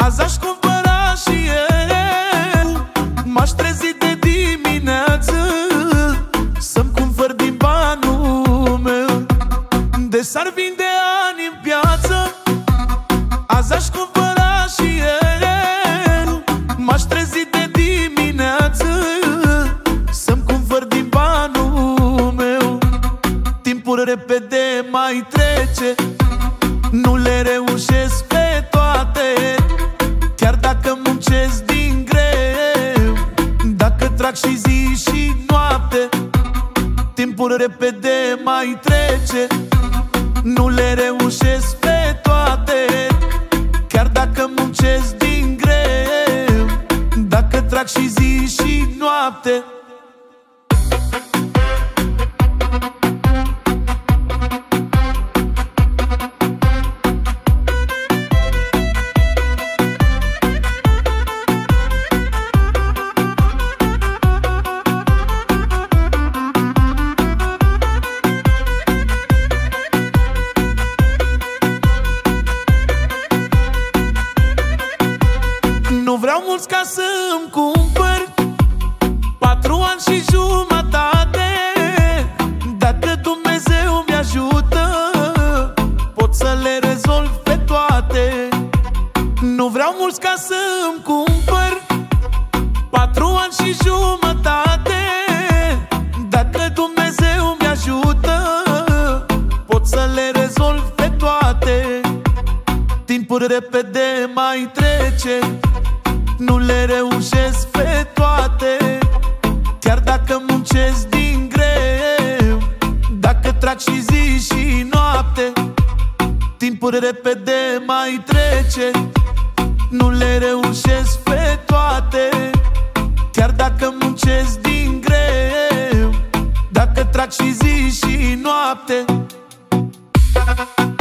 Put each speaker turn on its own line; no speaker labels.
Azi aș cumpăra și eu, m-aș trezi de dimineață să-mi cumpăr din banul meu, de s-ar vinde ani în piață. Azi aș cumpăra și eu, m-aș trezi de dimineață să-mi cumpăr din banul meu. Timpul repede mai trece, nu le reușesc pe toate, chiar dacă muncesc din greu, dacă trag și zi și noapte. Timpul repede mai trece, nu le reușesc pe toate, chiar dacă muncesc din greu, dacă trag și zi și noapte. Nu vreau mulți ca să-mi cumpăr 4 ani și jumătate. Dacă Dumnezeu mi-ajută, pot să le rezolv pe toate. Nu vreau mulți ca să-mi cumpăr 4 ani și jumătate. Dacă Dumnezeu mi-ajută, pot să le rezolv pe toate. Timpul repede mai trece, nu le reușesc pe toate, chiar dacă muncesc din greu, dacă trag și zi și noapte. Timpul repede mai trece, nu le reușesc pe toate, chiar dacă muncesc din greu, dacă trag și zi și noapte.